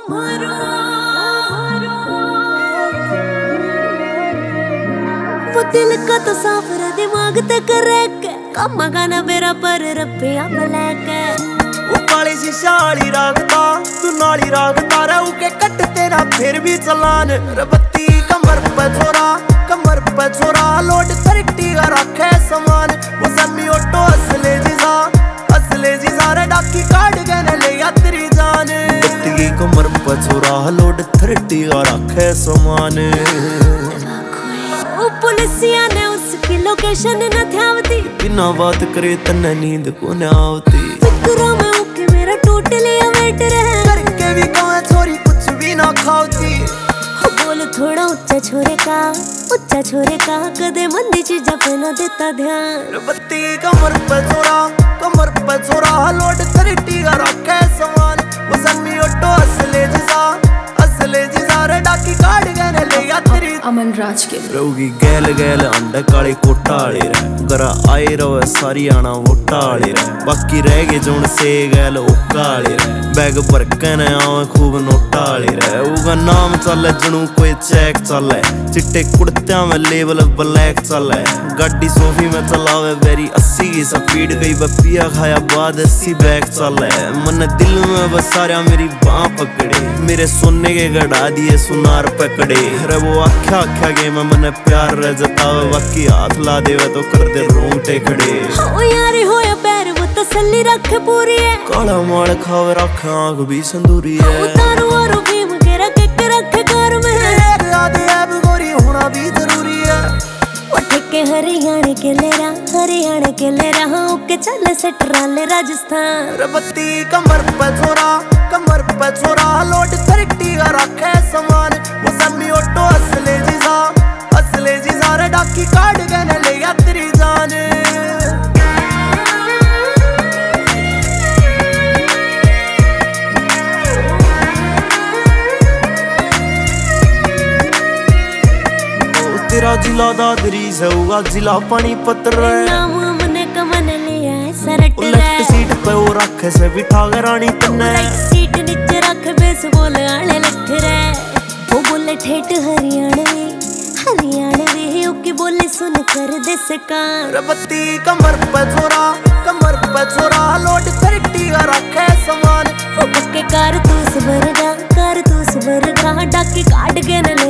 वो दिल का तो साफ रहा दिमाग तक रख कम गाना मेरा पर रब्बिया ब्लैक वो काली सी शाली रागता तू नाली रागता रहू के कट तेरा फिर भी चलान रबत्ती कमर पे छोरा लोड 30 का रखे समान वो समी ऑटो असले जीजा रे डाकी काट के न ले यात्री जान रबत्ती कमर पे छोरा लोड 30 का रखे समान पुलिसिया ने उसकी लोकेशन न ध्यावती बिना बात करे तन्ने नींद को न आवती फिक्रों में ओके मेरा टोटली अवेट रहे करके भी कौन छोरी कुछ भी ना खाती बोल थोड़ा ऊंचा छोरे का कदे मंदी चीजा पे न देता ध्यान रबत्ती कमर पे छोरा लोड 30 का रखे समान वो समी ऑटो असले जीजा रे डाकी काट के न ले यात्री अमन राज के रहोगी गैल अंडा काली कोटा वाले रे गरा आए रहो सारी आना वोटा वाले रे बाकी रह गए जोन से गैल ओका वाले रे बैग भर के न आवे खूब नोटा वाले रे उगा नाम चले जनू कोई चेक चले चिट्टे कुर्तियां में लेवल ब्लैक चले गाड़ी सोफी में चलावे वेरी 80 की स्पीड गई बपिया खाया बाद 80 बैग चले मन दिल में बस सारा मेरी बाह पकड़े मेरे सोने के गड़ा दिए सुनार पकड़े रे वो आख्या गेम मन प्यार रे जतावे बाकी हाथ ला देवे तो कर दे रोंगटे खड़े ओ यारी होया पैर वो तसल्ली रख पूरी है काला माल खावे रख आंख भी संदूरी है उतारू और भीम के रख घर में आदि अब गोरी होना भी जरूरी है के हरियाणा के ले रहा ओके चल से ट्राले राजस्थान रबत्ती कमर पे छोरा लोड 30 का रखे समान वो समी ऑटो असले जीजा रे डाकी काट के न ले यात्री जान तेरा जिला दादरी से होगा जिला पानीपत रे नाम हमने कमन लिया है सरट रे लेफ्ट सीट पे वो रखे से बिठा के रानी तन्ने राइट सीट नीचे रख बेस बोल आले लठ रे वो बोले ठेठ हरियाणा वे ओके बोले सुन कर दे सकान रबत्ती कमर पे छोरा लोड 30 का रखे समान वो के कारतूस भर गा डाकी काट के न ले